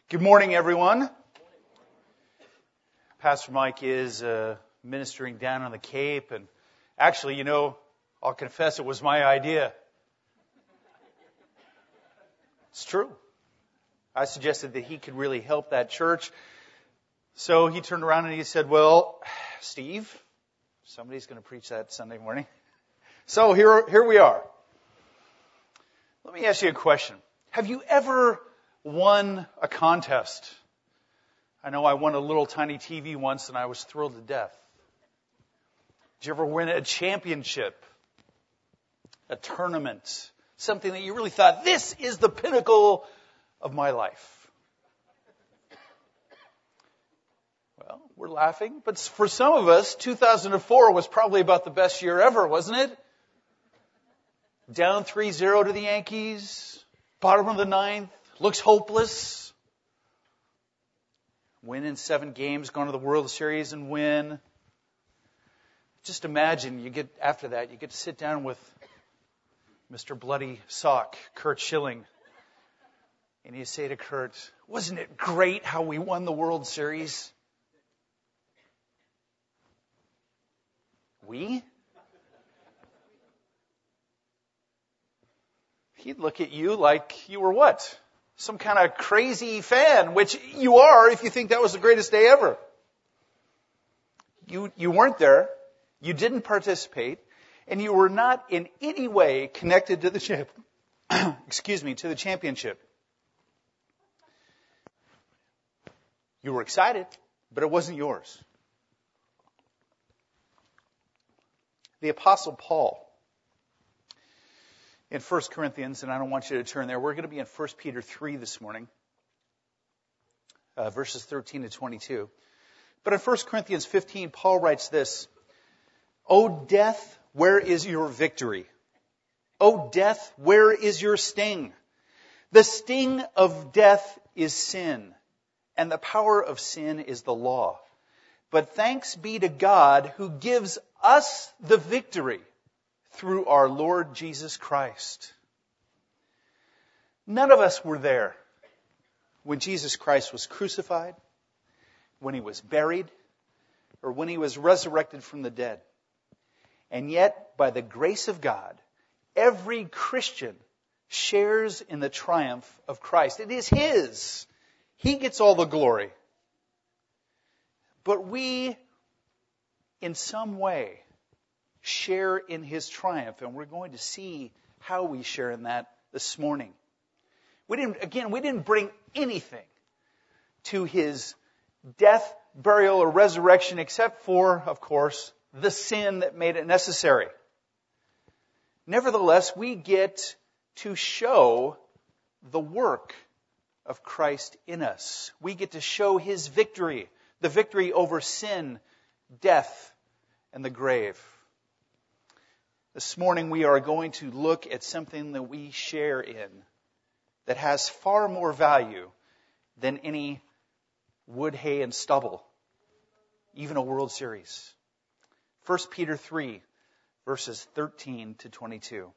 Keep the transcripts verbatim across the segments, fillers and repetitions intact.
Good morning, everyone. Pastor Mike is uh, ministering down on the Cape, and actually, you know, I'll confess it was my idea. It's true. I suggested that he could really help that church. So he turned around and he said, well, Steve, somebody's going to preach that Sunday morning. So here, here we are. Let me ask you a question. Have you ever won a contest? I know I won a little tiny T V once and I was thrilled to death. Did you ever win a championship? A tournament? Something that you really thought, this is the pinnacle of my life. Well, we're laughing, but for some of us, two thousand four was probably about the best year ever, wasn't it? Down three zero to the Yankees, bottom of the ninth, looks hopeless. Win in seven games, going to the World Series and win. Just imagine you get, after that, you get to sit down with Mister Bloody Sock, Curt Schilling, and you say to Curt, wasn't it great how we won the World Series? We? He'd look at you like you were what? Some kind of crazy fan, which you are if you think that was the greatest day ever. You, you weren't there. You didn't participate. And you were not in any way connected to the champ, excuse me, to the championship. You were excited, but it wasn't yours. The Apostle Paul, in First Corinthians, and I don't want you to turn there, we're going to be in First Peter three this morning, uh, verses thirteen to twenty-two. But in First Corinthians fifteen, Paul writes this, O death, where is your victory? O death, where is your sting? The sting of death is sin, and the power of sin is the law. But thanks be to God who gives us the victory through our Lord Jesus Christ. None of us were there when Jesus Christ was crucified, when he was buried, or when he was resurrected from the dead. And yet, by the grace of God, every Christian shares in the triumph of Christ. It is his. He gets all the glory. But we, in some way, share in his triumph, and we're going to see how we share in that this morning. We didn't, again, we didn't bring anything to his death, burial, or resurrection except for, of course, the sin that made it necessary. Nevertheless, we get to show the work of Christ in us. We get to show his victory, the victory over sin, death, and the grave. This morning we are going to look at something that we share in that has far more value than any wood, hay, and stubble, even a World Series. First Peter three, verses thirteen to twenty-two.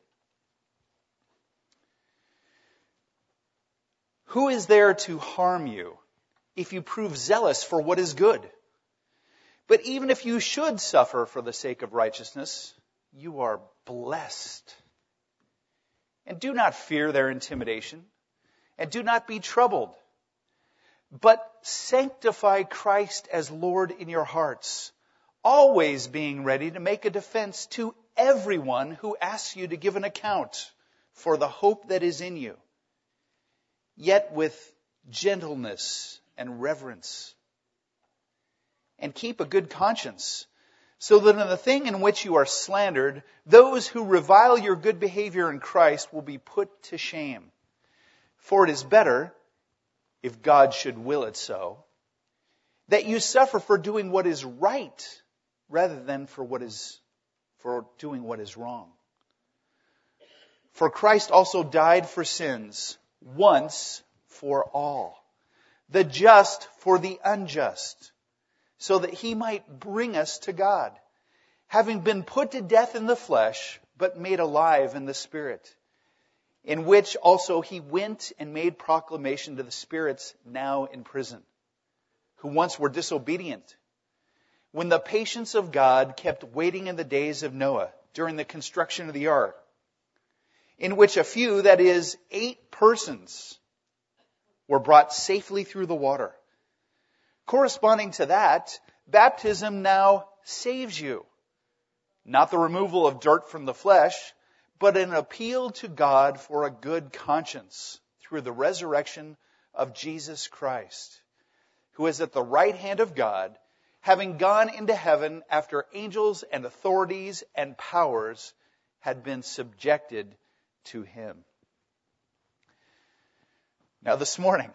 Who is there to harm you if you prove zealous for what is good? But even if you should suffer for the sake of righteousness, you are blessed. And do not fear their intimidation, and do not be troubled, but sanctify Christ as Lord in your hearts, always being ready to make a defense to everyone who asks you to give an account for the hope that is in you, yet with gentleness and reverence. And keep a good conscience, so that in the thing in which you are slandered, those who revile your good behavior in Christ will be put to shame. For it is better, if God should will it so, that you suffer for doing what is right, rather than for what is for doing what is wrong. For Christ also died for sins, once for all, the just for the unjust, so that he might bring us to God, having been put to death in the flesh, but made alive in the Spirit, in which also he went and made proclamation to the spirits now in prison, who once were disobedient, when the patience of God kept waiting in the days of Noah during the construction of the ark, in which a few, that is, eight persons, were brought safely through the water. Corresponding to that, baptism now saves you. Not the removal of dirt from the flesh, but an appeal to God for a good conscience through the resurrection of Jesus Christ, who is at the right hand of God, having gone into heaven after angels and authorities and powers had been subjected to him. Now this morning,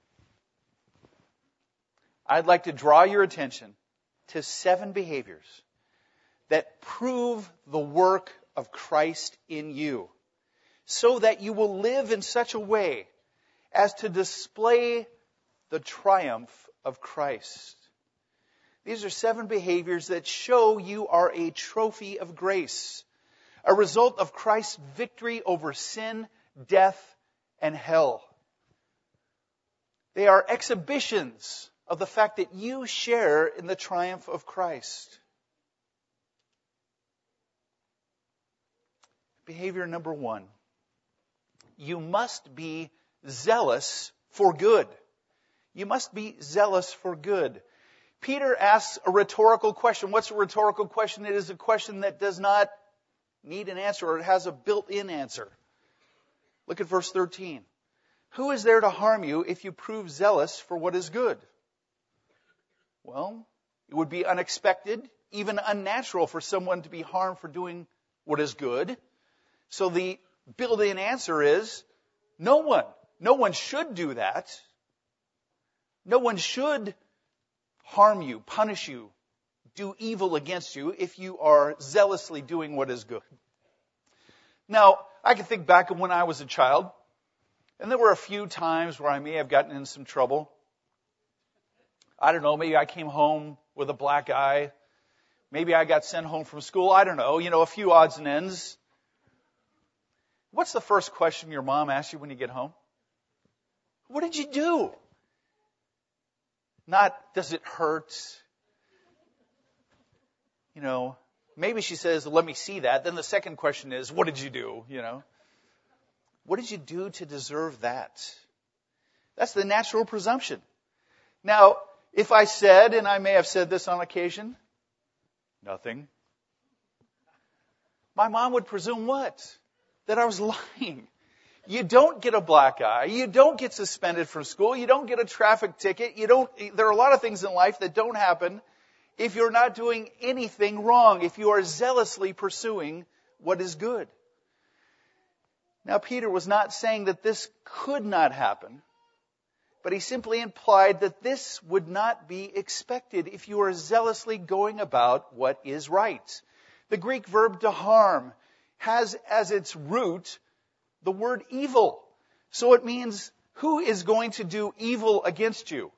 I'd like to draw your attention to seven behaviors that prove the work of Christ in you, so that you will live in such a way as to display the triumph of Christ. These are seven behaviors that show you are a trophy of grace, a result of Christ's victory over sin, death, and hell. They are exhibitions of the fact that you share in the triumph of Christ. Behavior number one. You must be zealous for good. You must be zealous for good. Peter asks a rhetorical question. What's a rhetorical question? It is a question that does not need an answer, or it has a built-in answer. Look at verse thirteen. Who is there to harm you if you prove zealous for what is good? Well, it would be unexpected, even unnatural for someone to be harmed for doing what is good. So the built-in answer is no one. No one should do that. No one should harm you, punish you, do evil against you if you are zealously doing what is good. Now, I can think back of when I was a child, and there were a few times where I may have gotten in some trouble. I don't know, maybe I came home with a black eye. Maybe I got sent home from school. I don't know, you know, a few odds and ends. What's the first question your mom asks you when you get home? What did you do? Not, does it hurt? You know, maybe she says, let me see that. Then the second question is, what did you do? You know, what did you do to deserve that? That's the natural presumption. Now, if I said, and I may have said this on occasion, nothing, my mom would presume what? That I was lying. You don't get a black eye. You don't get suspended from school. You don't get a traffic ticket. You don't, there are a lot of things in life that don't happen if you're not doing anything wrong, if you are zealously pursuing what is good. Now, Peter was not saying that this could not happen, but he simply implied that this would not be expected if you are zealously going about what is right. The Greek verb to harm has as its root the word evil. So it means, who is going to do evil against you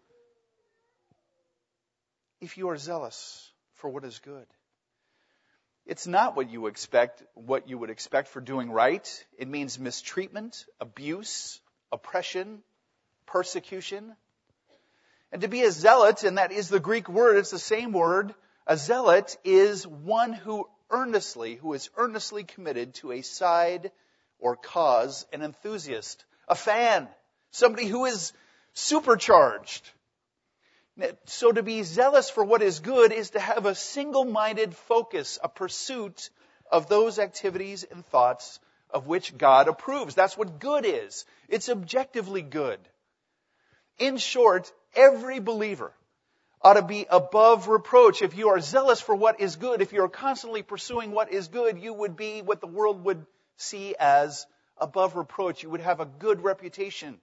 if you are zealous for what is good? It's not what you expect, what you would expect for doing right. It means mistreatment, abuse, oppression, persecution. And to be a zealot, and that is the Greek word, it's the same word. A zealot is one who earnestly, who is earnestly committed to a side or cause, an enthusiast, a fan, somebody who is supercharged. So to be zealous for what is good is to have a single-minded focus, a pursuit of those activities and thoughts of which God approves. That's what good is. It's objectively good. In short, every believer ought to be above reproach. If you are zealous for what is good, if you are constantly pursuing what is good, you would be what the world would see as above reproach. You would have a good reputation.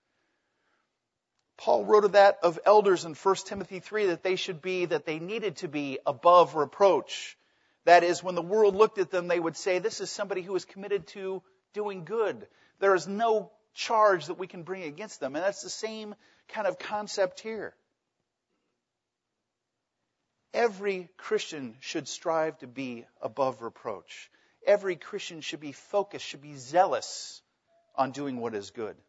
Paul wrote of that of elders in First Timothy three, that they should be, that they needed to be above reproach. That is, when the world looked at them, they would say, this is somebody who is committed to doing good. There is no charge that we can bring against them. And that's the same kind of concept here. Every Christian should strive to be above reproach. Every Christian should be focused, should be zealous on doing what is good.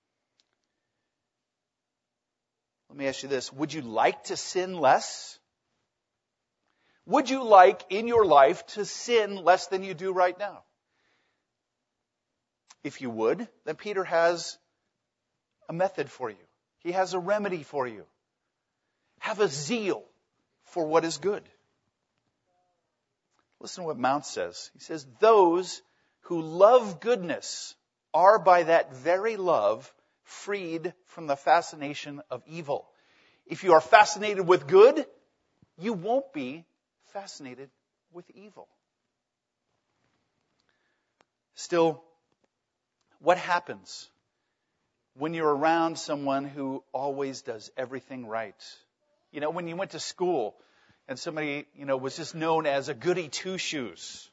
Let me ask you this. Would you like to sin less? Would you like in your life to sin less than you do right now? If you would, then Peter has a method for you. He has a remedy for you. Have a zeal for what is good. Listen to what Mount says. He says, those who love goodness are by that very love freed from the fascination of evil. If you are fascinated with good, you won't be fascinated with evil. Still, what happens when you're around someone who always does everything right? You know, when you went to school and somebody, you know, was just known as a goody two-shoes.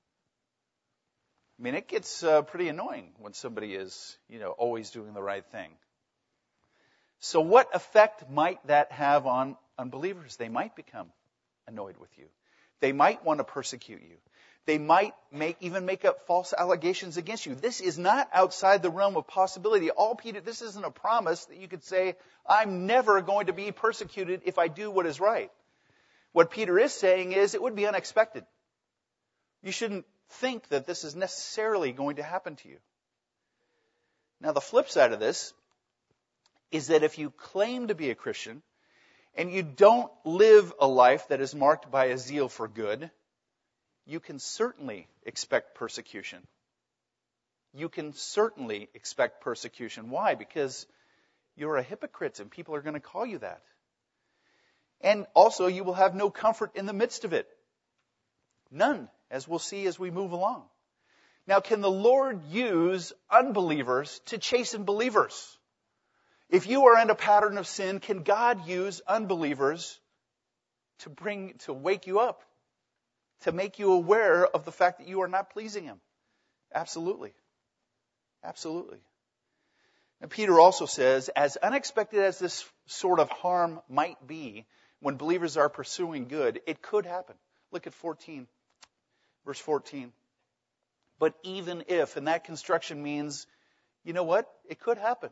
I mean, it gets uh, pretty annoying when somebody is, you know, always doing the right thing. So what effect might that have on unbelievers? They might become annoyed with you. They might want to persecute you. They might make even make up false allegations against you. This is not outside the realm of possibility. All Peter, this isn't a promise that you could say, I'm never going to be persecuted if I do what is right. What Peter is saying is it would be unexpected. You shouldn't think that this is necessarily going to happen to you. Now, the flip side of this is that if you claim to be a Christian and you don't live a life that is marked by a zeal for good, you can certainly expect persecution. You can certainly expect persecution. Why? Because you're a hypocrite and people are going to call you that. And also, you will have no comfort in the midst of it. None, as we'll see as we move along. Now, can the Lord use unbelievers to chasten believers? If you are in a pattern of sin, can God use unbelievers to bring, to wake you up? To make you aware of the fact that you are not pleasing Him? Absolutely. Absolutely. And Peter also says, as unexpected as this sort of harm might be when believers are pursuing good, it could happen. Look at fourteen, verse fourteen. But even if, and that construction means, you know what? It could happen.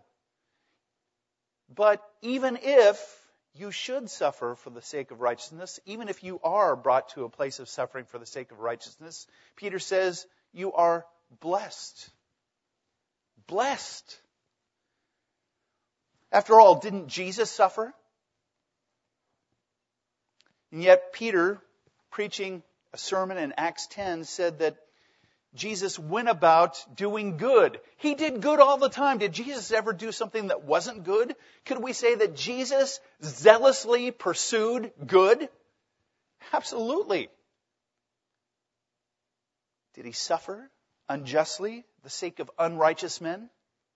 But even if you should suffer for the sake of righteousness, even if you are brought to a place of suffering for the sake of righteousness, Peter says you are blessed. Blessed. After all, didn't Jesus suffer? And yet Peter, preaching a sermon in Acts ten, said that Jesus went about doing good. He did good all the time. Did Jesus ever do something that wasn't good? Could we say that Jesus zealously pursued good? Absolutely. Did he suffer unjustly for the sake of unrighteous men?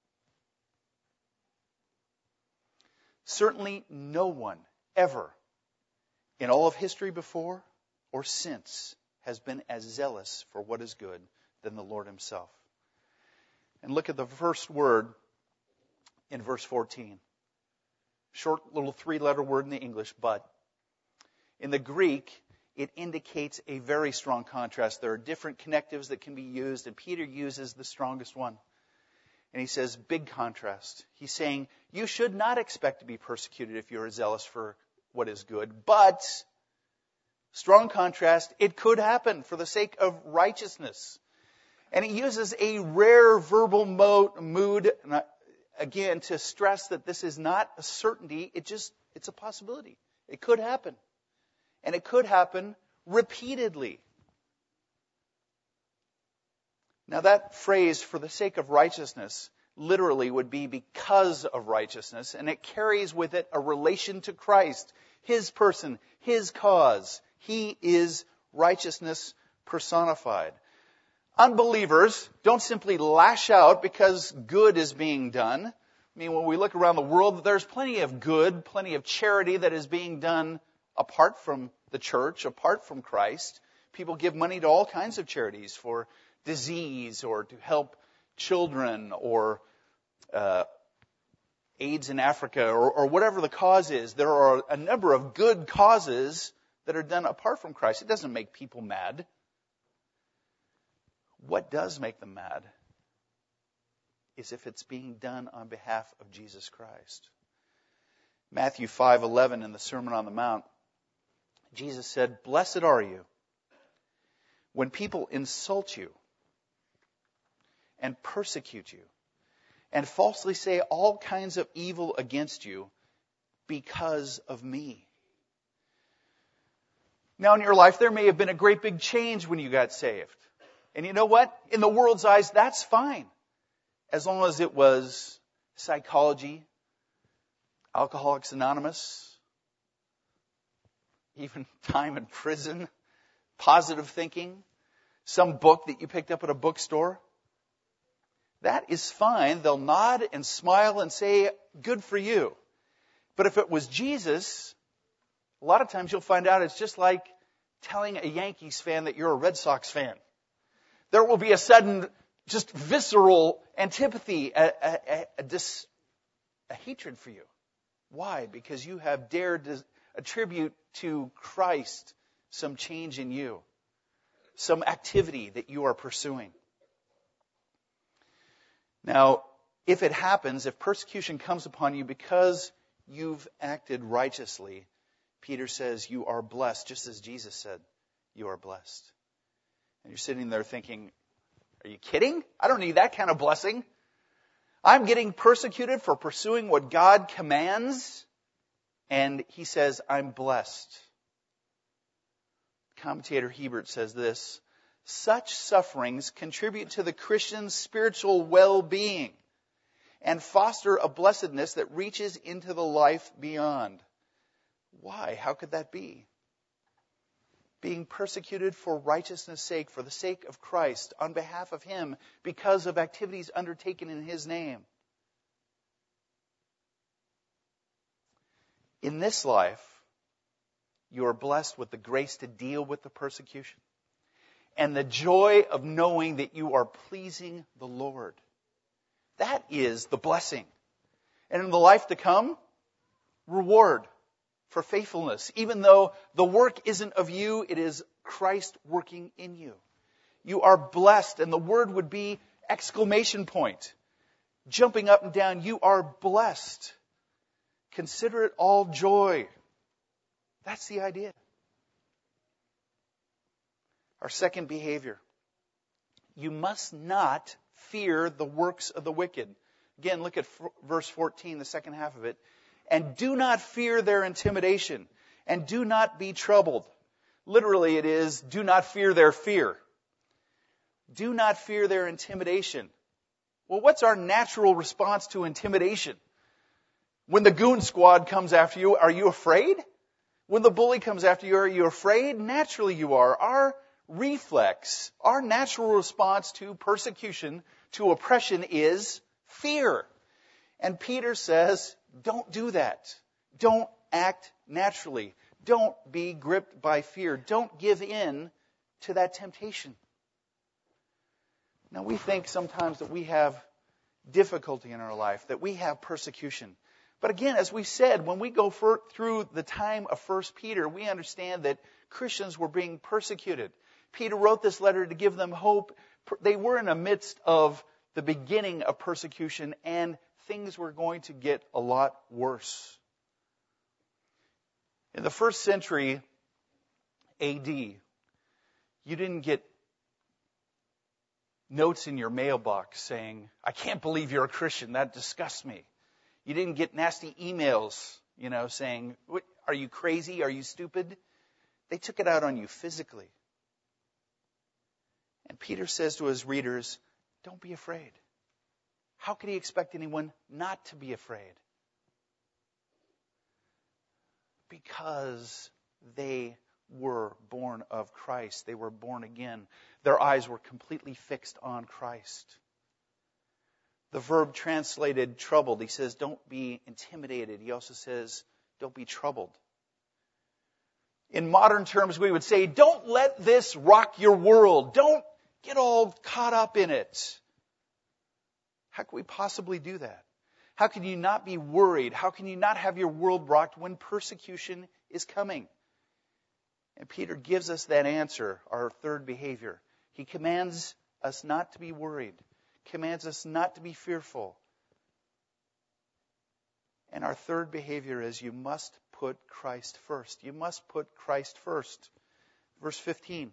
Certainly no one ever in all of history before or since has been as zealous for what is good than the Lord Himself. And look at the first word in verse fourteen. Short little three-letter word in the English, but. In the Greek, it indicates a very strong contrast. There are different connectives that can be used, and Peter uses the strongest one. And he says, big contrast. He's saying, you should not expect to be persecuted if you are zealous for what is good, but, strong contrast, it could happen for the sake of righteousness. And he uses a rare verbal mode, mood, again, to stress that this is not a certainty, it just, it's a possibility. It could happen. And it could happen repeatedly. Now that phrase, for the sake of righteousness, literally would be because of righteousness, and it carries with it a relation to Christ, His person, His cause. He is righteousness personified. Unbelievers don't simply lash out because good is being done. I mean, when we look around the world, there's plenty of good, plenty of charity that is being done apart from the church, apart from Christ. People give money to all kinds of charities for disease or to help children or uh, AIDS in Africa or, or whatever the cause is. There are a number of good causes that are done apart from Christ. It doesn't make people mad. What does make them mad is if it's being done on behalf of Jesus Christ. Matthew five eleven in the Sermon on the Mount, Jesus said, "Blessed are you when people insult you and persecute you and falsely say all kinds of evil against you because of me." Now in your life, there may have been a great big change when you got saved. And you know what? In the world's eyes, that's fine. As long as it was psychology, Alcoholics Anonymous, even time in prison, positive thinking, some book that you picked up at a bookstore. That is fine. They'll nod and smile and say, good for you. But if it was Jesus, a lot of times you'll find out it's just like telling a Yankees fan that you're a Red Sox fan. There will be a sudden, just visceral antipathy, a, a, a, a, dis, a hatred for you. Why? Because you have dared to attribute to Christ some change in you, some activity that you are pursuing. Now, if it happens, if persecution comes upon you because you've acted righteously, Peter says you are blessed, just as Jesus said, you are blessed. And you're sitting there thinking, are you kidding? I don't need that kind of blessing. I'm getting persecuted for pursuing what God commands. And he says, I'm blessed. Commentator Hebert says this: such sufferings contribute to the Christian's spiritual well-being and foster a blessedness that reaches into the life beyond. Why? How could that be? Being persecuted for righteousness' sake, for the sake of Christ, on behalf of Him, because of activities undertaken in His name. In this life, you are blessed with the grace to deal with the persecution and the joy of knowing that you are pleasing the Lord. That is the blessing. And in the life to come, reward for faithfulness. Even though the work isn't of you, it is Christ working in you. You are blessed, and the word would be exclamation point. Jumping up and down, you are blessed. Consider it all joy. That's the idea. Our second behavior. You must not fear the works of the wicked. Again, look at verse fourteen, the second half of it. And do not fear their intimidation, and do not be troubled. Literally it is, do not fear their fear. Do not fear their intimidation. Well, what's our natural response to intimidation? When the goon squad comes after you, are you afraid? When the bully comes after you, are you afraid? Naturally you are. Our reflex, our natural response to persecution, to oppression is fear. And Peter says, don't do that. Don't act naturally. Don't be gripped by fear. Don't give in to that temptation. Now, we think sometimes that we have difficulty in our life, that we have persecution. But again, as we said, when we go for, through the time of First Peter, we understand that Christians were being persecuted. Peter wrote this letter to give them hope. They were in the midst of the beginning of persecution, and things were going to get a lot worse. In the first century A D, you didn't get notes in your mailbox saying, I can't believe you're a Christian, that disgusts me. You didn't get nasty emails, you know, saying, are you crazy? Are you stupid? They took it out on you physically. And Peter says to his readers, don't be afraid. How could he expect anyone not to be afraid? Because they were born of Christ. They were born again. Their eyes were completely fixed on Christ. The verb translated troubled, he says, don't be intimidated. He also says, don't be troubled. In modern terms, we would say, don't let this rock your world. Don't get all caught up in it. How can we possibly do that? How can you not be worried? How can you not have your world rocked when persecution is coming? And Peter gives us that answer, our third behavior. He commands us not to be worried. commands us not to be fearful. And our third behavior is you must put Christ first. You must put Christ first. Verse fifteen.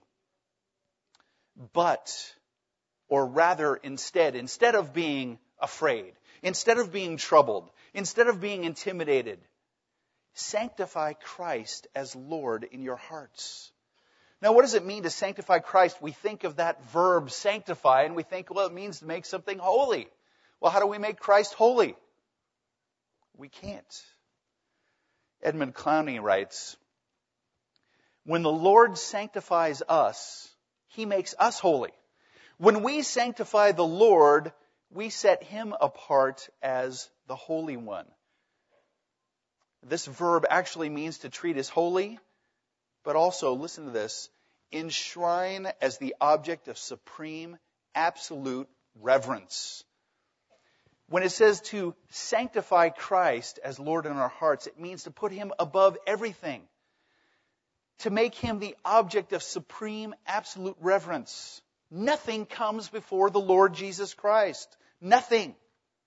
But, or rather instead, instead of being afraid, instead of being troubled, instead of being intimidated, sanctify Christ as Lord in your hearts. Now, what does it mean to sanctify Christ? We think of that verb, sanctify, and we think, well, it means to make something holy. Well, how do we make Christ holy? We can't. Edmund Clowney writes, when the Lord sanctifies us, He makes us holy. When we sanctify the Lord, we set Him apart as the Holy One. This verb actually means to treat as holy, but also, listen to this, enshrine as the object of supreme, absolute reverence. When it says to sanctify Christ as Lord in our hearts, it means to put Him above everything. To make Him the object of supreme, absolute reverence. Nothing comes before the Lord Jesus Christ. Nothing.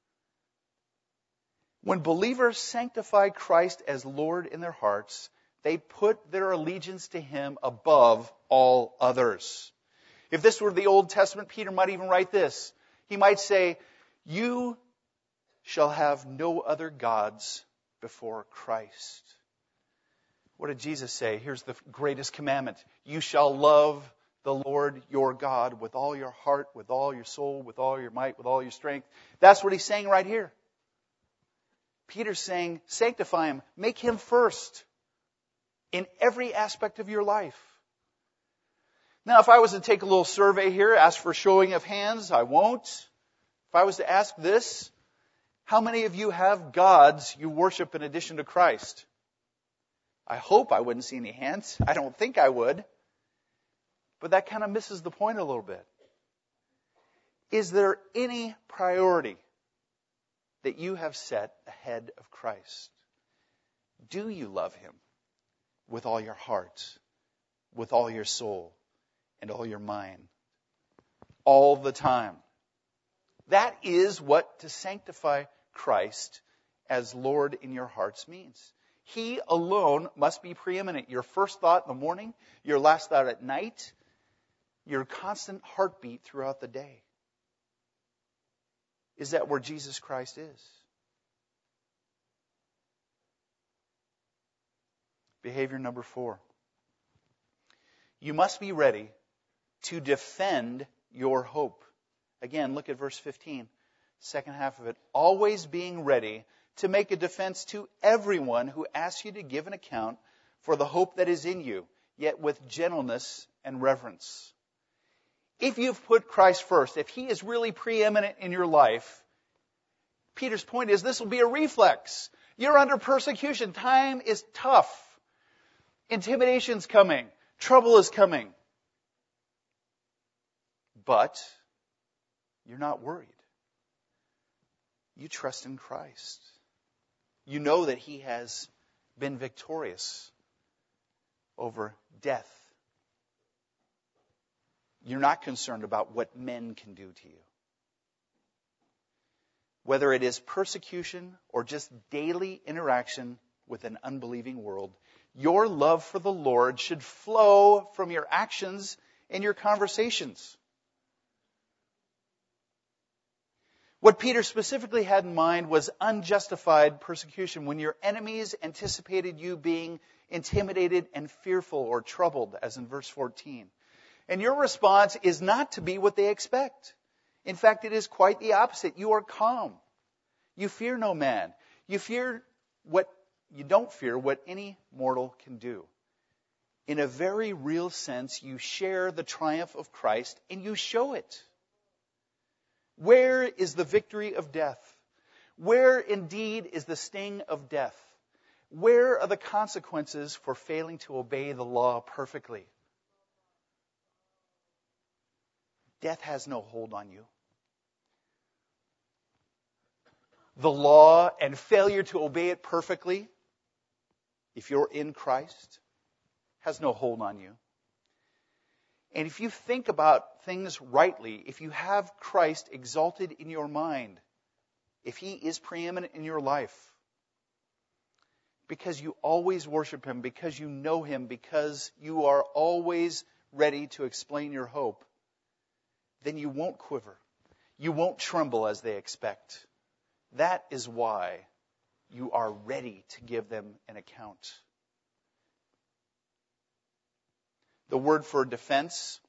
When believers sanctify Christ as Lord in their hearts, they put their allegiance to Him above all others. If this were the Old Testament, Peter might even write this. He might say, you shall have no other gods before Christ. What did Jesus say? Here's the greatest commandment. You shall love the Lord your God with all your heart, with all your soul, with all your might, with all your strength. That's what He's saying right here. Peter's saying, sanctify Him. Make Him first in every aspect of your life. Now, if I was to take a little survey here, ask for a showing of hands, I won't. If I was to ask this, how many of you have gods you worship in addition to Christ? I hope I wouldn't see any hands. I don't think I would. But that kind of misses the point a little bit. Is there any priority that you have set ahead of Christ? Do you love Him with all your heart, with all your soul, and all your mind? All the time. That is what to sanctify Christ as Lord in your hearts means. He alone must be preeminent. Your first thought in the morning, your last thought at night, your constant heartbeat throughout the day. Is that where Jesus Christ is? Behavior number four. You must be ready to defend your hope. Again, look at verse fifteen, second half of it. Always being ready to make a defense to everyone who asks you to give an account for the hope that is in you, yet with gentleness and reverence. If you've put Christ first, if He is really preeminent in your life, Peter's point is this will be a reflex. You're under persecution. Time is tough. Intimidation's coming. Trouble is coming. But you're not worried. You trust in Christ. You know that He has been victorious over death. You're not concerned about what men can do to you. Whether it is persecution or just daily interaction with an unbelieving world, your love for the Lord should flow from your actions and your conversations. What Peter specifically had in mind was unjustified persecution, when your enemies anticipated you being intimidated and fearful or troubled, as in verse fourteen. And your response is not to be what they expect. In fact, it is quite the opposite. You are calm. You fear no man. You fear what you don't fear what any mortal can do. In a very real sense, you share the triumph of Christ and you show it. Where is the victory of death? Where indeed is the sting of death? Where are the consequences for failing to obey the law perfectly? Death has no hold on you. The law and failure to obey it perfectly, if you're in Christ, has no hold on you. And if you think about things rightly, if you have Christ exalted in your mind, if He is preeminent in your life, because you always worship Him, because you know Him, because you are always ready to explain your hope, then you won't quiver. You won't tremble as they expect. That is why you are ready to give them an account. The word for defense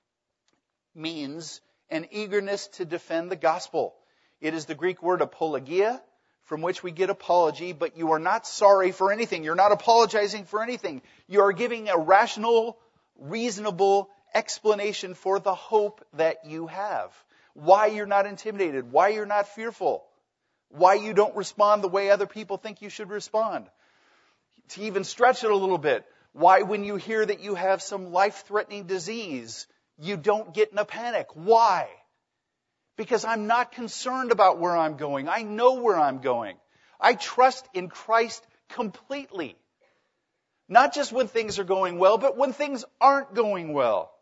means an eagerness to defend the gospel. It is the Greek word apologia, from which we get apology, but you are not sorry for anything. You're not apologizing for anything. You are giving a rational, reasonable explanation for the hope that you have. Why you're not intimidated, why you're not fearful, why you don't respond the way other people think you should respond. To even stretch it a little bit, why when you hear that you have some life-threatening disease, you don't get in a panic. Why? Because I'm not concerned about where I'm going. I know where I'm going. I trust in Christ completely. Not just when things are going well, but when things aren't going well.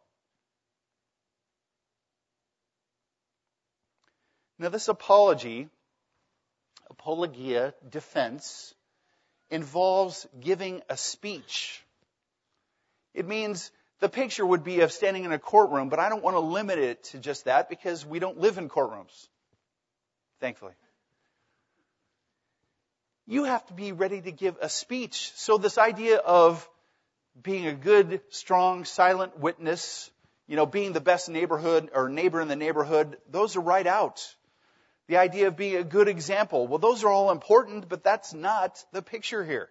Now this apology, apologia, defense, involves giving a speech. It means the picture would be of standing in a courtroom, but I don't want to limit it to just that because we don't live in courtrooms, thankfully. You have to be ready to give a speech. So this idea of being a good, strong, silent witness, you know, being the best neighborhood or neighbor in the neighborhood, those are right out. The idea of being a good example, well, those are all important, but that's not the picture here.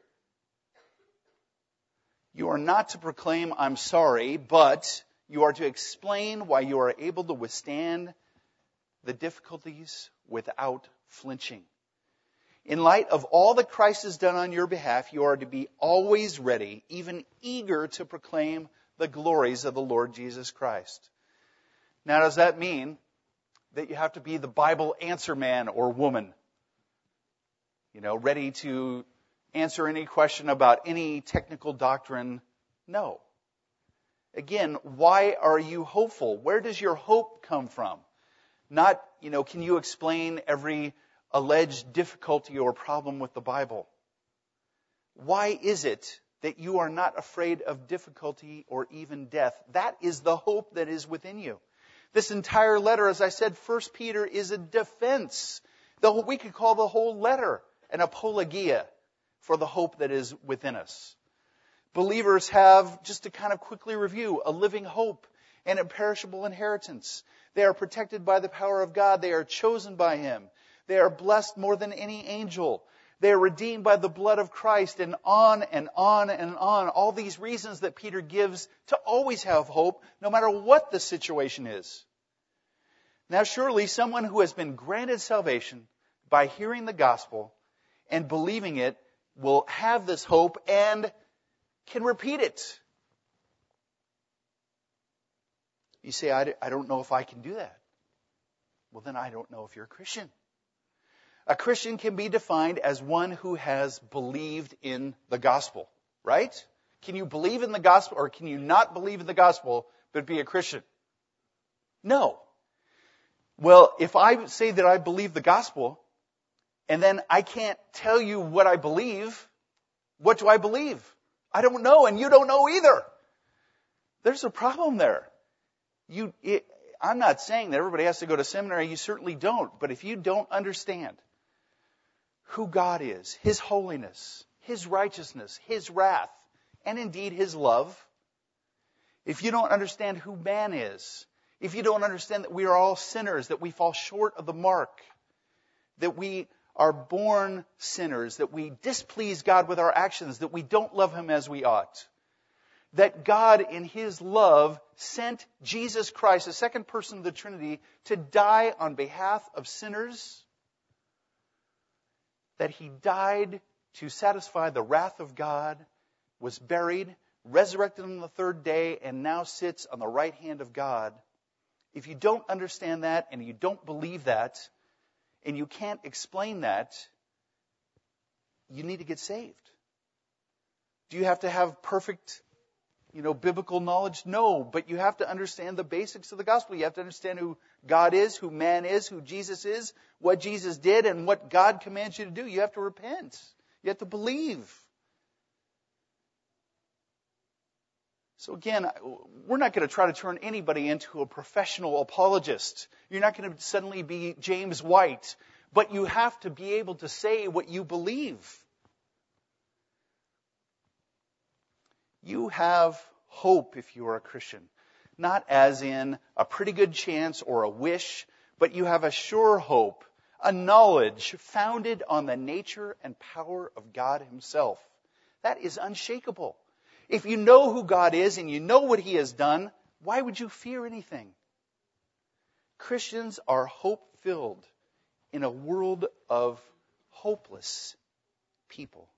You are not to proclaim, I'm sorry, but you are to explain why you are able to withstand the difficulties without flinching. In light of all that Christ has done on your behalf, you are to be always ready, even eager to proclaim the glories of the Lord Jesus Christ. Now, does that mean that you have to be the Bible answer man or woman? You know, ready to answer any question about any technical doctrine? No. Again, why are you hopeful? Where does your hope come from? Not, you know, can you explain every alleged difficulty or problem with the Bible? Why is it that you are not afraid of difficulty or even death? That is the hope that is within you. This entire letter, as I said, First Peter is a defense. The whole, we could call the whole letter an apologia for the hope that is within us. Believers have, just to kind of quickly review, a living hope and imperishable inheritance. They are protected by the power of God. They are chosen by Him. They are blessed more than any angel. They are redeemed by the blood of Christ, and on and on and on. All these reasons that Peter gives to always have hope, no matter what the situation is. Now surely someone who has been granted salvation by hearing the gospel and believing it will have this hope and can repeat it. You say, I don't know if I can do that. Well, then I don't know if you're a Christian. A Christian can be defined as one who has believed in the gospel, right? Can you believe in the gospel or can you not believe in the gospel but be a Christian? No. Well, if I say that I believe the gospel and then I can't tell you what I believe, what do I believe? I don't know, and you don't know either. There's a problem there. You, it, I'm not saying that everybody has to go to seminary. You certainly don't. But if you don't understand who God is, His holiness, His righteousness, His wrath, and indeed His love, if you don't understand who man is, if you don't understand that we are all sinners, that we fall short of the mark, that we are born sinners, that we displease God with our actions, that we don't love Him as we ought, that God in His love sent Jesus Christ, the second person of the Trinity, to die on behalf of sinners, that He died to satisfy the wrath of God, was buried, resurrected on the third day, and now sits on the right hand of God. If you don't understand that and you don't believe that, and you can't explain that, you need to get saved. Do you have to have perfect, you know, biblical knowledge? No, but you have to understand the basics of the gospel. You have to understand who God is, who man is, who Jesus is, what Jesus did, and what God commands you to do. You have to repent. You have to believe. So again, we're not going to try to turn anybody into a professional apologist. You're not going to suddenly be James White, but you have to be able to say what you believe. You have hope if you are a Christian, not as in a pretty good chance or a wish, but you have a sure hope, a knowledge founded on the nature and power of God Himself. That is unshakable. If you know who God is and you know what He has done, why would you fear anything? Christians are hope-filled in a world of hopeless people.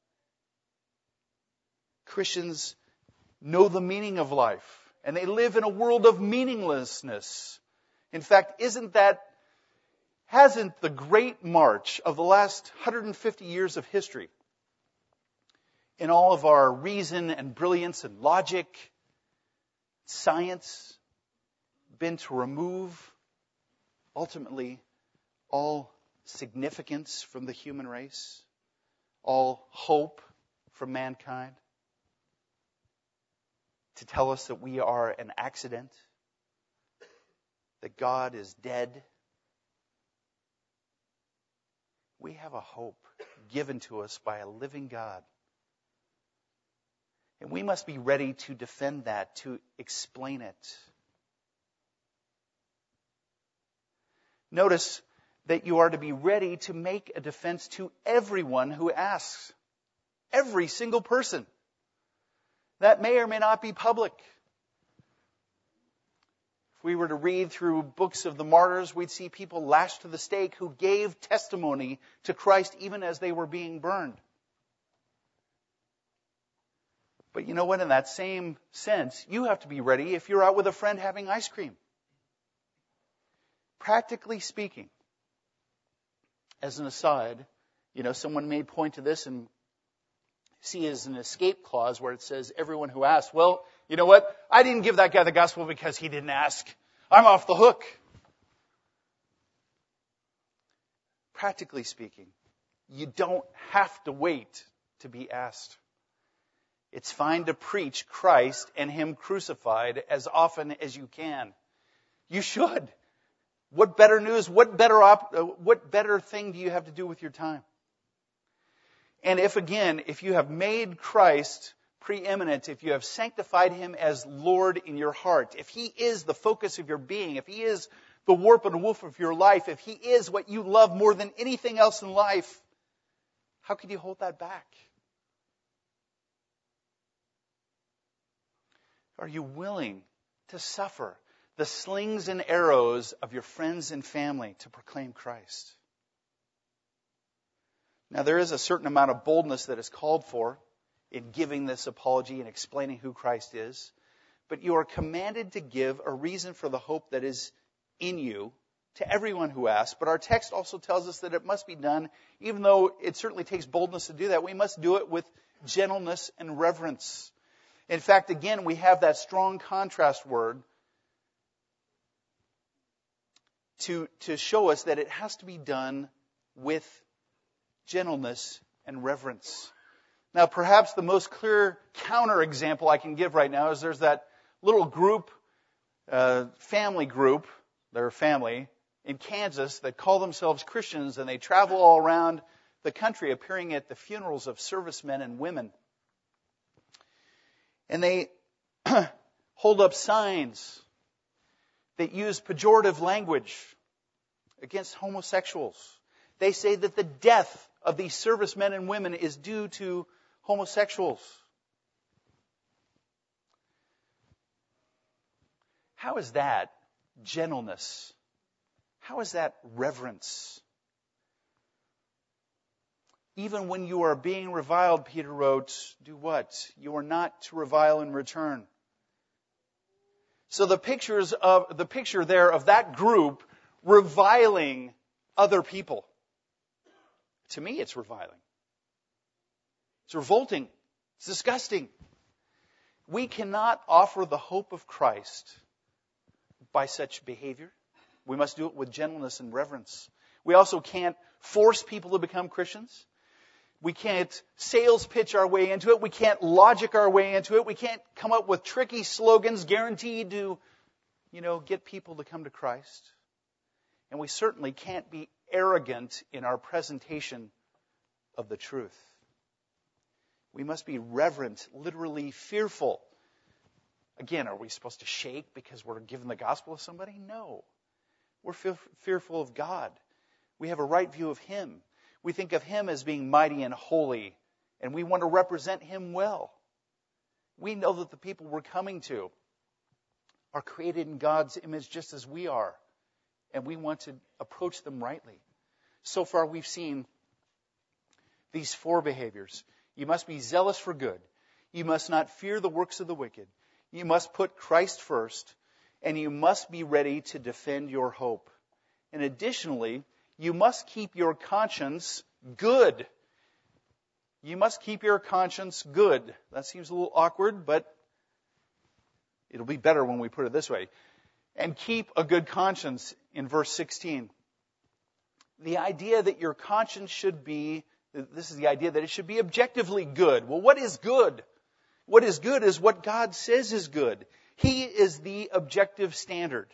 Christians know the meaning of life, and they live in a world of meaninglessness. In fact, isn't that, hasn't the great march of the last one hundred fifty years of history, in all of our reason and brilliance and logic, science, been to remove, ultimately, all significance from the human race, all hope from mankind, to tell us that we are an accident, that God is dead? We have a hope given to us by a living God. And we must be ready to defend that, to explain it. Notice that you are to be ready to make a defense to everyone who asks. Every single person. That may or may not be public. If we were to read through books of the martyrs, we'd see people lashed to the stake who gave testimony to Christ even as they were being burned. But you know what? In that same sense, you have to be ready if you're out with a friend having ice cream. Practically speaking, as an aside, you know, someone may point to this and see it as an escape clause where it says, everyone who asks, well, you know what? I didn't give that guy the gospel because he didn't ask. I'm off the hook. Practically speaking, you don't have to wait to be asked. It's fine to preach Christ and Him crucified as often as you can. You should. What better news, what better op- what better thing do you have to do with your time? And if again, if you have made Christ preeminent, if you have sanctified Him as Lord in your heart, if He is the focus of your being, if He is the warp and woof of your life, if He is what you love more than anything else in life, how could you hold that back? Are you willing to suffer the slings and arrows of your friends and family to proclaim Christ? Now, there is a certain amount of boldness that is called for in giving this apology and explaining who Christ is, but you are commanded to give a reason for the hope that is in you to everyone who asks. But our text also tells us that it must be done, even though it certainly takes boldness to do that, we must do it with gentleness and reverence. In fact, again, we have that strong contrast word to, to show us that it has to be done with gentleness and reverence. Now, perhaps the most clear counterexample I can give right now is there's that little group, uh, family group, their family, in Kansas that call themselves Christians, and they travel all around the country appearing at the funerals of servicemen and women. And they hold up signs that use pejorative language against homosexuals. They say that the death of these servicemen and women is due to homosexuals. How is that gentleness? How is that reverence? Even when you are being reviled, Peter wrote, do what? You are not to revile in return. So the pictures of the picture there of that group reviling other people. To me, it's reviling. It's revolting. It's disgusting. We cannot offer the hope of Christ by such behavior. We must do it with gentleness and reverence. We also can't force people to become Christians. We can't sales pitch our way into it. We can't logic our way into it. We can't come up with tricky slogans guaranteed to, you know, get people to come to Christ. And we certainly can't be arrogant in our presentation of the truth. We must be reverent, literally fearful. Again, are we supposed to shake because we're giving the gospel to somebody? No. We're fe- fearful of God. We have a right view of Him. We think of Him as being mighty and holy, and we want to represent Him well. We know that the people we're coming to are created in God's image just as we are, and we want to approach them rightly. So far, we've seen these four behaviors. You must be zealous for good. You must not fear the works of the wicked. You must put Christ first, and you must be ready to defend your hope. And additionally, you must keep your conscience good. You must keep your conscience good. That seems a little awkward, but it'll be better when we put it this way. And keep a good conscience in verse sixteen. The idea that your conscience should be, this is the idea that it should be objectively good. Well, what is good? What is good is what God says is good. He is the objective standard.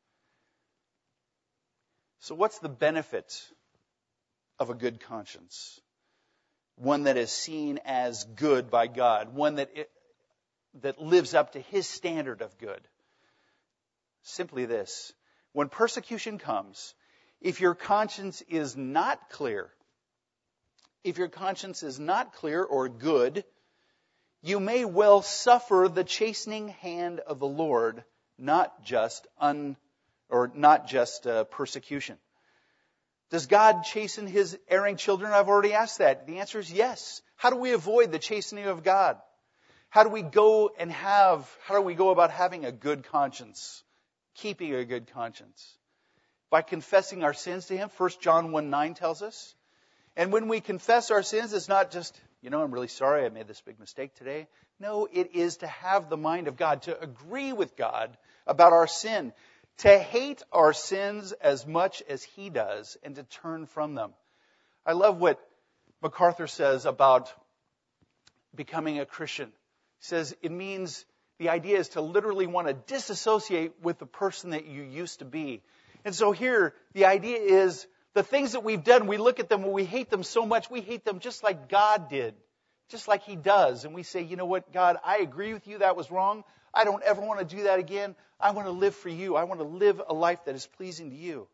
So what's the benefit of a good conscience? One that is seen as good by God. One that it, that lives up to His standard of good. Simply this. When persecution comes, if your conscience is not clear, if your conscience is not clear or good, you may well suffer the chastening hand of the Lord, not just un, or not just uh, persecution. Does God chasten His erring children? I've already asked that. The answer is yes. How do we avoid the chastening of God? How do we go and have, how do we go about having a good conscience? Keeping a good conscience? By confessing our sins to Him. First John one nine tells us. And when we confess our sins, it's not just, you know, I'm really sorry I made this big mistake today. No, it is to have the mind of God, to agree with God about our sin, to hate our sins as much as He does, and to turn from them. I love what MacArthur says about becoming a Christian. He says it means, the idea is to literally want to disassociate with the person that you used to be. And so here, the idea is, the things that we've done, we look at them and we hate them so much, we hate them just like God did, just like He does. And we say, you know what, God, I agree with you, that was wrong. I don't ever want to do that again. I want to live for you. I want to live a life that is pleasing to you.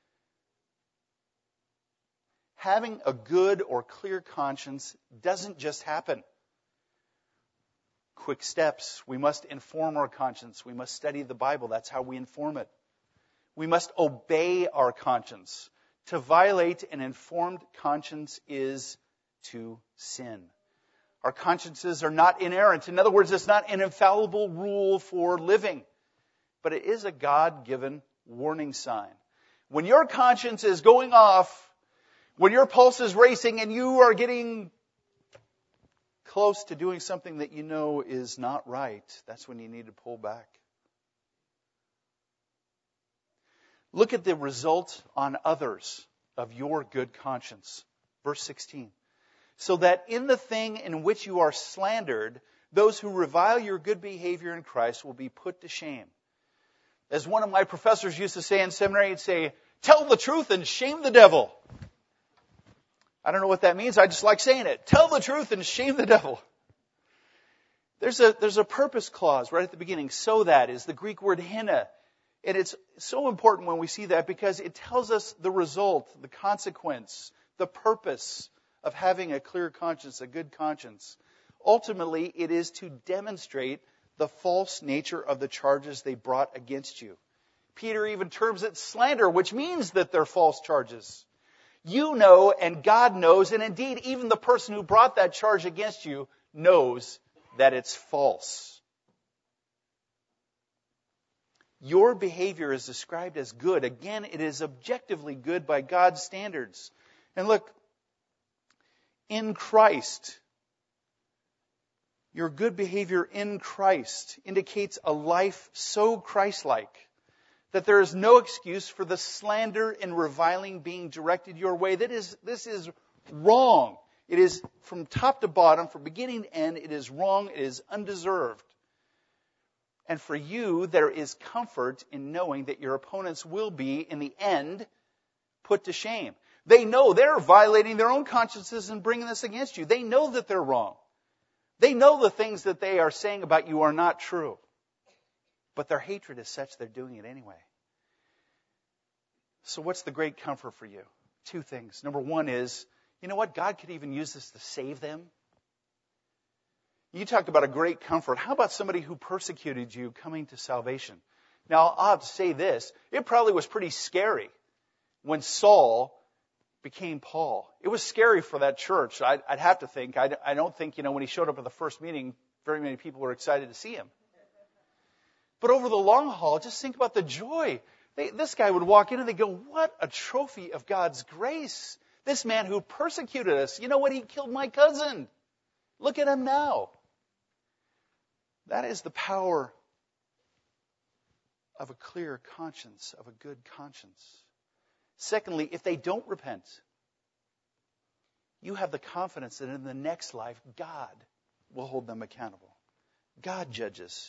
Having a good or clear conscience doesn't just happen. Quick steps. We must inform our conscience. We must study the Bible. That's how we inform it. We must obey our conscience. To violate an informed conscience is to sin. Our consciences are not inerrant. In other words, it's not an infallible rule for living. But it is a God-given warning sign. When your conscience is going off, when your pulse is racing and you are getting close to doing something that you know is not right, that's when you need to pull back. Look at the result on others of your good conscience. Verse sixteen. So that in the thing in which you are slandered, those who revile your good behavior in Christ will be put to shame. As one of my professors used to say in seminary, he'd say, tell the truth and shame the devil. I don't know what that means. I just like saying it. Tell the truth and shame the devil. There's a, there's a purpose clause right at the beginning. So that is the Greek word hina. And it's so important when we see that because it tells us the result, the consequence, the purpose of having a clear conscience, a good conscience. Ultimately, it is to demonstrate the false nature of the charges they brought against you. Peter even terms it slander, which means that they're false charges. You know, and God knows, and indeed even the person who brought that charge against you knows that it's false. Your behavior is described as good. Again, it is objectively good by God's standards. And look, in Christ, Your good behavior in Christ indicates a life so Christ-like that there is no excuse for the slander and reviling being directed your way. That is, this is wrong. It is from top to bottom, from beginning to end, it is wrong, it is undeserved. And for you, there is comfort in knowing that your opponents will be, in the end, put to shame. They know they're violating their own consciences and bringing this against you. They know that they're wrong. They know the things that they are saying about you are not true. But their hatred is such they're doing it anyway. So what's the great comfort for you? Two things. Number one is, you know what? God could even use this to save them. You talked about a great comfort. How about somebody who persecuted you coming to salvation? Now, I'll have to say this. It probably was pretty scary when Saul became Paul. It was scary for that church. I'd, I'd have to think. I, I don't think, you know, when he showed up at the first meeting, very many people were excited to see him. But over the long haul, just think about the joy. They, this guy would walk in and they go, what a trophy of God's grace. This man who persecuted us, you know what? He killed my cousin. Look at him now. That is the power of a clear conscience, of a good conscience. Secondly, if they don't repent, you have the confidence that in the next life, God will hold them accountable. God judges.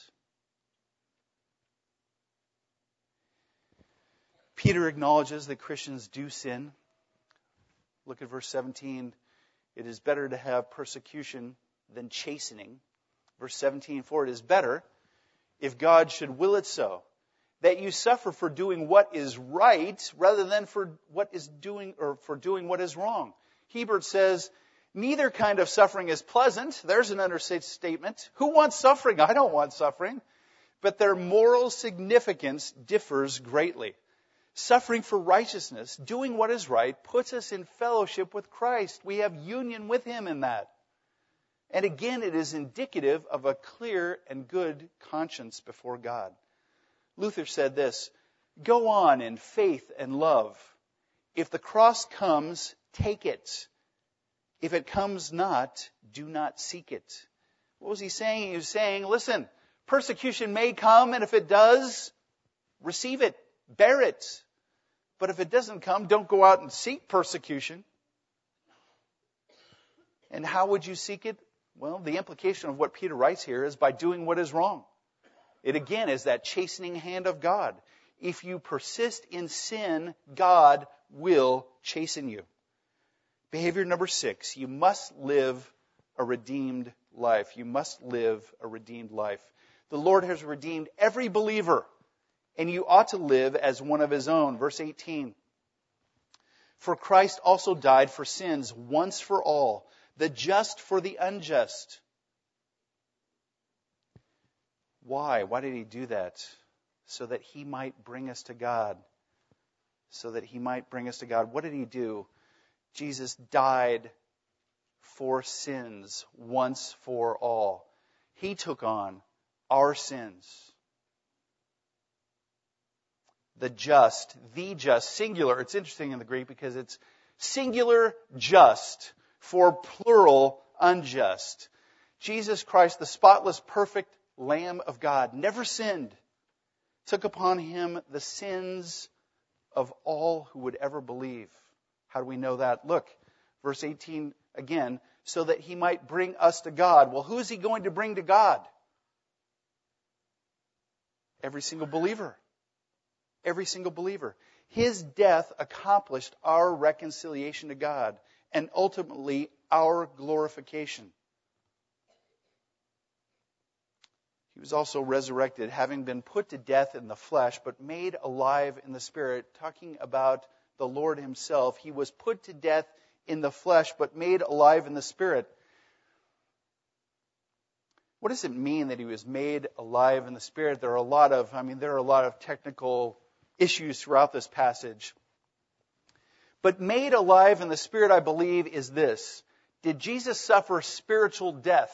Peter acknowledges that Christians do sin. Look at verse seventeen. It is better to have persecution than chastening. Verse seventeen, for it is better, if God should will it so, that you suffer for doing what is right rather than for what is doing or for doing what is wrong. Hebert says, neither kind of suffering is pleasant. There's an understatement. Who wants suffering? I don't want suffering. But their moral significance differs greatly. Suffering for righteousness, doing what is right, puts us in fellowship with Christ. We have union with Him in that. And again, it is indicative of a clear and good conscience before God. Luther said this, go on in faith and love. If the cross comes, take it. If it comes not, do not seek it. What was he saying? He was saying, listen, persecution may come, and if it does, receive it, bear it. But if it doesn't come, don't go out and seek persecution. And how would you seek it? Well, the implication of what Peter writes here is by doing what is wrong. It again is that chastening hand of God. If you persist in sin, God will chasten you. Behavior number six, you must live a redeemed life. You must live a redeemed life. The Lord has redeemed every believer, and you ought to live as one of His own. Verse eighteen, for Christ also died for sins once for all, the just for the unjust. Why? Why did He do that? So that He might bring us to God. So that He might bring us to God. What did He do? Jesus died for sins once for all. He took on our sins. The just, the just, singular. It's interesting in the Greek because it's singular just for plural unjust. Jesus Christ, the spotless, perfect Lamb of God, never sinned, took upon Him the sins of all who would ever believe. How do we know that? Look, verse eighteen again, so that He might bring us to God. Well, who is He going to bring to God? Every single believer. Every single believer. His death accomplished our reconciliation to God and ultimately our glorification. He was also resurrected, having been put to death in the flesh, but made alive in the Spirit. Talking about the Lord Himself, He was put to death in the flesh, but made alive in the Spirit. What does it mean that He was made alive in the Spirit? There are a lot of, I mean, there are a lot of technical issues throughout this passage. But made alive in the Spirit, I believe, is this. Did Jesus suffer spiritual death?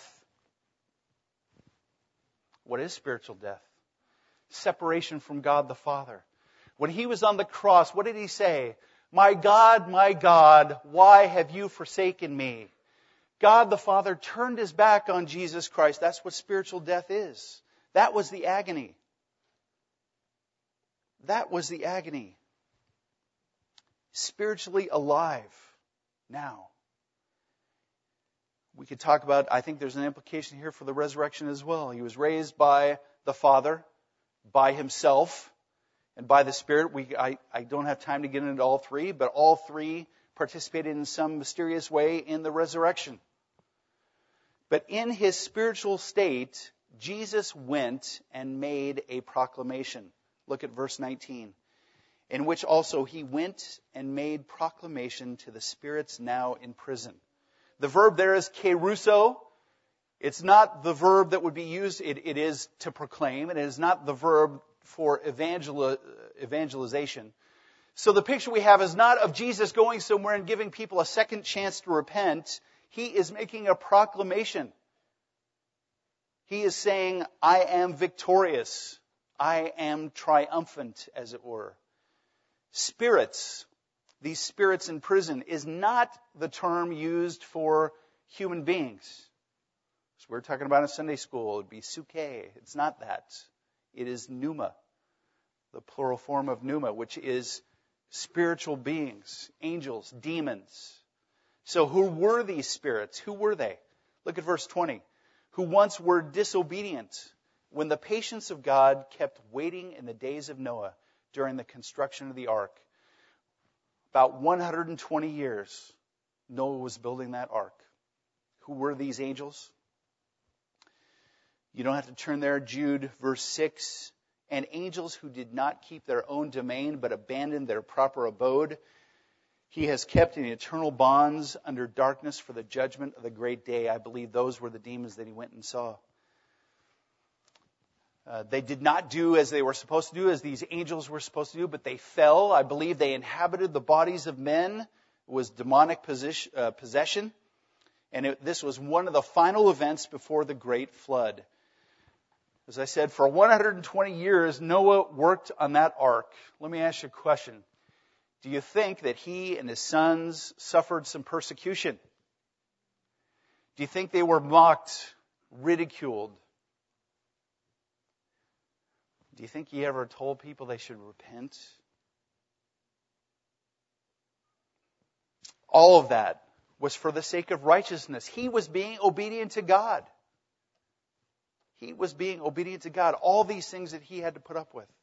What is spiritual death? Separation from God the Father. When He was on the cross, what did He say? My God, my God, why have you forsaken me? God the Father turned his back on Jesus Christ. That's what spiritual death is. That was the agony. That was the agony. Spiritually alive now. We could talk about, I think there's an implication here for the resurrection as well. He was raised by the Father, by himself, and by the Spirit. We, I, I don't have time to get into all three, but all three participated in some mysterious way in the resurrection. But in his spiritual state, Jesus went and made a proclamation. Look at verse nineteen. In which also he went and made proclamation to the spirits now in prison. The verb there is kerusso. It's not the verb that would be used. It, it is to proclaim. And it is not the verb for evangel, evangelization. So the picture we have is not of Jesus going somewhere and giving people a second chance to repent. He is making a proclamation. He is saying, I am victorious. I am triumphant, as it were. Spirits, these spirits in prison, is not the term used for human beings. So we're talking about in Sunday school, it would be suke. It's not that. It is pneuma, the plural form of pneuma, which is spiritual beings, angels, demons. So who were these spirits? Who were they? Look at verse twenty. Who once were disobedient when the patience of God kept waiting in the days of Noah during the construction of the ark. About one hundred twenty years, Noah was building that ark. Who were these angels? You don't have to turn there. Jude, verse six. And angels who did not keep their own domain, but abandoned their proper abode, he has kept in eternal bonds under darkness for the judgment of the great day. I believe those were the demons that he went and saw. Uh, they did not do as they were supposed to do, as these angels were supposed to do, but they fell. I believe they inhabited the bodies of men. It was demonic position, uh, possession. And it, this was one of the final events before the great flood. As I said, for one hundred twenty years, Noah worked on that ark. Let me ask you a question. Do you think that he and his sons suffered some persecution? Do you think they were mocked, ridiculed? Do you think he ever told people they should repent? All of that was for the sake of righteousness. He was being obedient to God. He was being obedient to God. All these things that he had to put up with.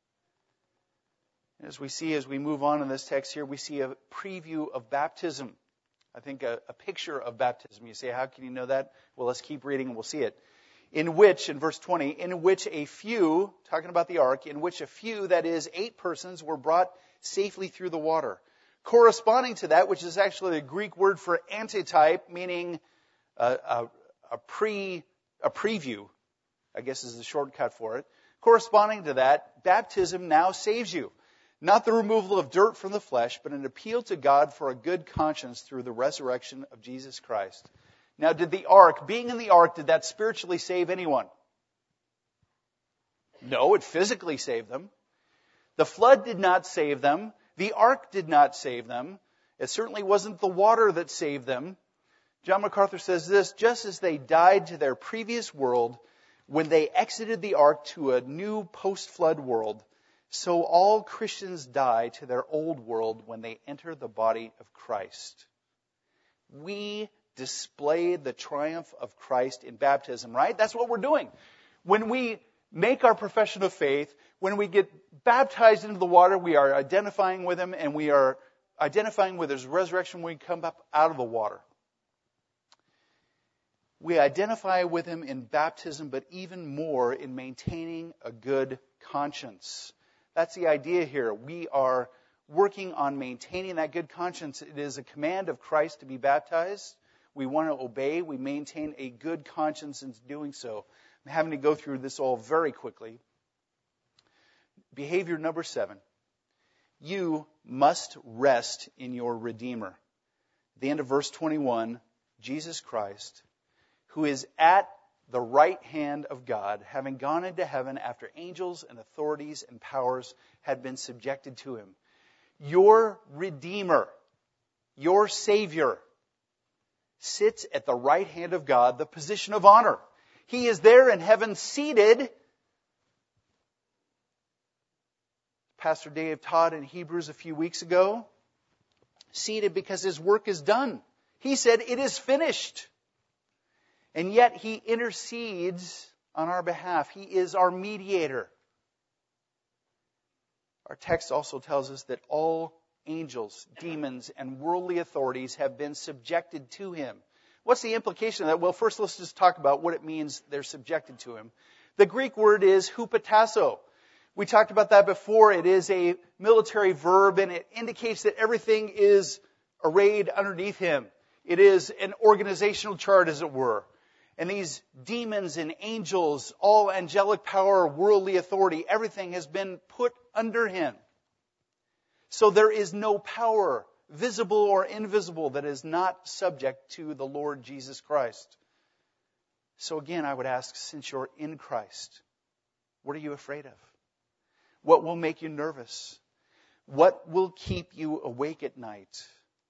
As we see, as we move on in this text here, we see a preview of baptism. I think a, a picture of baptism. You say, how can you know that? Well, let's keep reading and we'll see it. In which, in verse twenty, in which a few, talking about the ark, in which a few, that is, eight persons, were brought safely through the water. Corresponding to that, which is actually a Greek word for antitype, meaning a, a, a pre, a preview, I guess is the shortcut for it. Corresponding to that, baptism now saves you. Not the removal of dirt from the flesh, but an appeal to God for a good conscience through the resurrection of Jesus Christ. Now, did the ark, being in the ark, did that spiritually save anyone? No, it physically saved them. The flood did not save them. The ark did not save them. It certainly wasn't the water that saved them. John MacArthur says this, just as they died to their previous world when they exited the ark to a new post-flood world, so all Christians die to their old world when they enter the body of Christ. We display the triumph of Christ in baptism, right? That's what we're doing. When we make our profession of faith, when we get baptized into the water, we are identifying with him, and we are identifying with his resurrection when we come up out of the water. We identify with him in baptism, but even more in maintaining a good conscience. That's the idea here. We are working on maintaining that good conscience. It is a command of Christ to be baptized. We want to obey. We maintain a good conscience in doing so. I'm having to go through this all very quickly. Behavior number seven. You must rest in your Redeemer. At the end of verse twenty-one, Jesus Christ, who is at the right hand of God, having gone into heaven after angels and authorities and powers had been subjected to him. Your Redeemer, your Savior, sits at the right hand of God, the position of honor. He is there in heaven seated. Pastor Dave taught in Hebrews a few weeks ago. Seated because his work is done. He said, it is finished. And yet he intercedes on our behalf. He is our mediator. Our text also tells us that all angels, demons, and worldly authorities have been subjected to him. What's the implication of that? Well, first let's just talk about what it means they're subjected to him. The Greek word is hupotasso. We talked about that before. It is a military verb, and it indicates that everything is arrayed underneath him. It is an organizational chart, as it were. And these demons and angels, all angelic power, worldly authority, everything has been put under him. So there is no power, visible or invisible, that is not subject to the Lord Jesus Christ. So again, I would ask, since you're in Christ, what are you afraid of? What will make you nervous? What will keep you awake at night?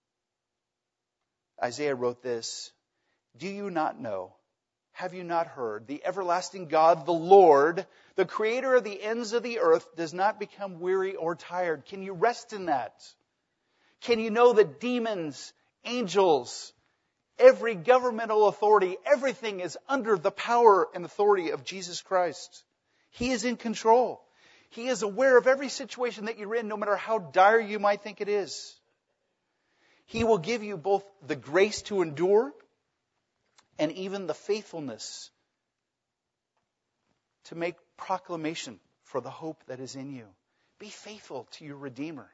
Isaiah wrote this, do you not know? Have you not heard? The everlasting God, the Lord, the creator of the ends of the earth, does not become weary or tired. Can you rest in that? Can you know that demons, angels, every governmental authority, everything is under the power and authority of Jesus Christ? He is in control. He is aware of every situation that you're in, no matter how dire you might think it is. He will give you both the grace to endure and even the faithfulness to make proclamation for the hope that is in you. Be faithful to your Redeemer.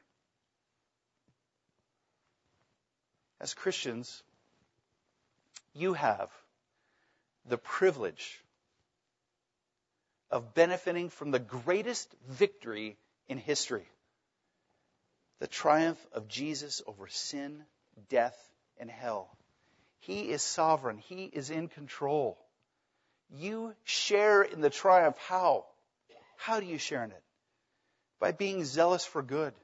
As Christians, you have the privilege of benefiting from the greatest victory in history. The triumph of Jesus over sin, death, and hell. He is sovereign. He is in control. You share in the triumph. How? How do you share in it? By being zealous for good.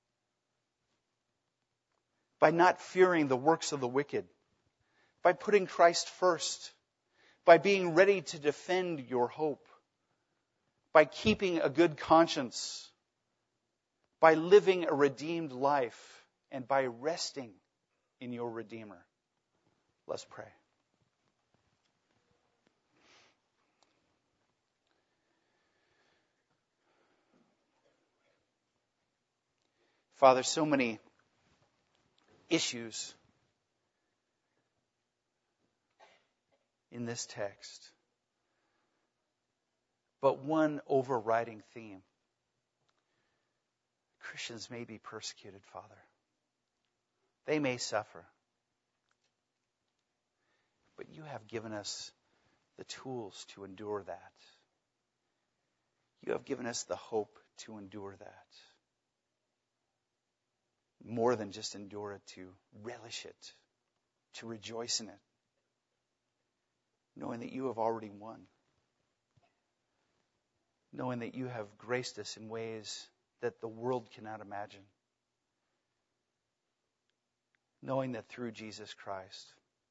By not fearing the works of the wicked. By putting Christ first. By being ready to defend your hope. By keeping a good conscience. By living a redeemed life. And by resting in your Redeemer. Let's pray. Father, so many issues in this text, but one overriding theme. Christians may be persecuted, Father. They may suffer. But you have given us the tools to endure that. You have given us the hope to endure that. More than just endure it, to relish it, to rejoice in it, knowing that you have already won. Knowing that you have graced us in ways that the world cannot imagine. Knowing that through Jesus Christ,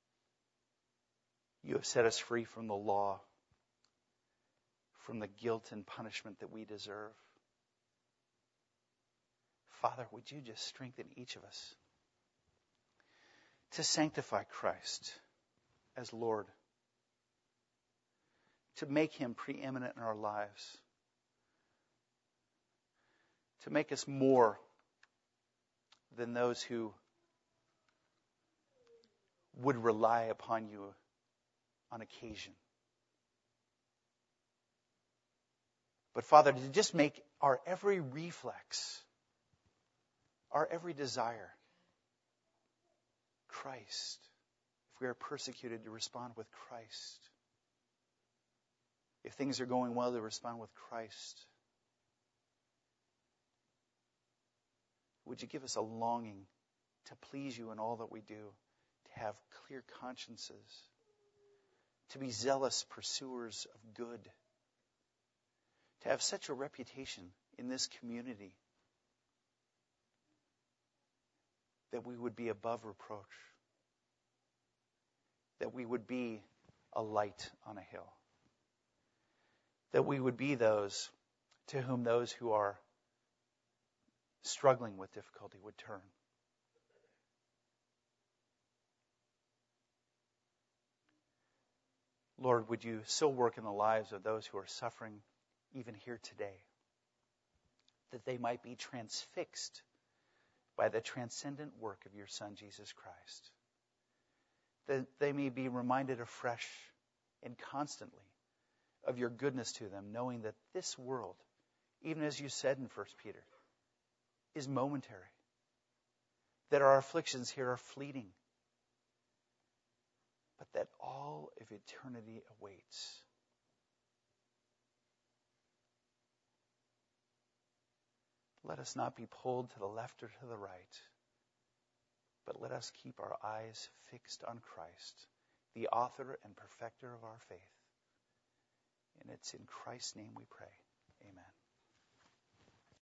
you have set us free from the law, from the guilt and punishment that we deserve. Father, would you just strengthen each of us to sanctify Christ as Lord, to make him preeminent in our lives, to make us more than those who would rely upon you on occasion. But Father, to just make our every reflex, our every desire, Christ. If we are persecuted, to respond with Christ. If things are going well, to respond with Christ. Would you give us a longing to please you in all that we do, to have clear consciences, to be zealous pursuers of good, to have such a reputation in this community that we would be above reproach. that we would be a light on a hill. That we would be those to whom those who are struggling with difficulty would turn. Lord, would you still work in the lives of those who are suffering even here today, that they might be transfixed by the transcendent work of your Son, Jesus Christ, that they may be reminded afresh and constantly of your goodness to them, knowing that this world, even as you said in First Peter, is momentary, that our afflictions here are fleeting, but that all of eternity awaits. Let us not be pulled to the left or to the right, but let us keep our eyes fixed on Christ, the author and perfecter of our faith. And it's in Christ's name we pray. Amen.